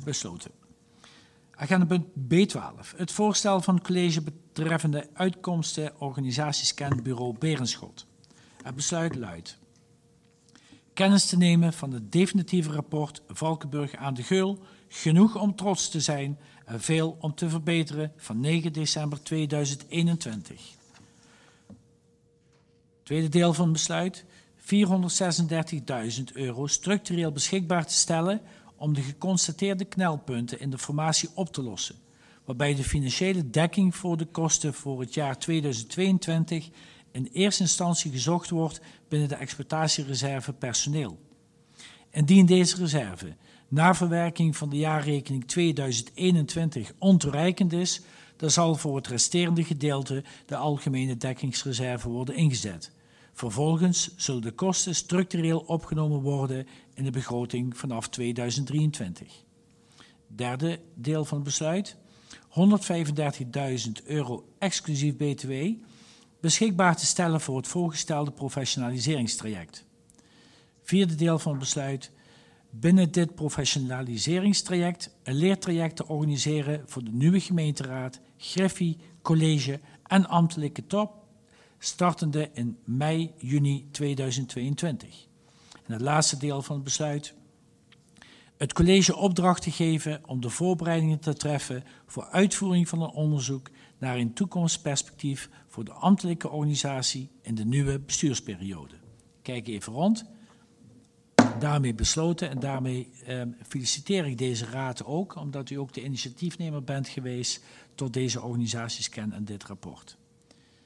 besloten. Agendapunt B12. Het voorstel van het college betreffende uitkomsten organisatiescan bureau Berenschot. Het besluit luidt: kennis te nemen van het definitieve rapport Valkenburg aan de Geul, genoeg om trots te zijn en veel om te verbeteren, van 9 december 2021. Tweede deel van het besluit: €436.000 structureel beschikbaar te stellen om de geconstateerde knelpunten in de formatie op te lossen, waarbij de financiële dekking voor de kosten voor het jaar 2022 in eerste instantie gezocht wordt binnen de exploitatiereserve personeel. Indien deze reserve na verwerking van de jaarrekening 2021 ontoereikend is, dan zal voor het resterende gedeelte de algemene dekkingsreserve worden ingezet. Vervolgens zullen de kosten structureel opgenomen worden in de begroting vanaf 2023. Derde deel van het besluit: €135.000 exclusief BTW beschikbaar te stellen voor het voorgestelde professionaliseringstraject. Vierde deel van het besluit: binnen dit professionaliseringstraject een leertraject te organiseren voor de nieuwe gemeenteraad, Griffie, college en ambtelijke top, startende in mei-juni 2022. En het laatste deel van het besluit: het college opdracht te geven om de voorbereidingen te treffen voor uitvoering van een onderzoek naar een toekomstperspectief voor de ambtelijke organisatie in de nieuwe bestuursperiode. Kijk even rond. Daarmee besloten en daarmee feliciteer ik deze raad ook, omdat u ook de initiatiefnemer bent geweest tot deze organisatiescan en dit rapport.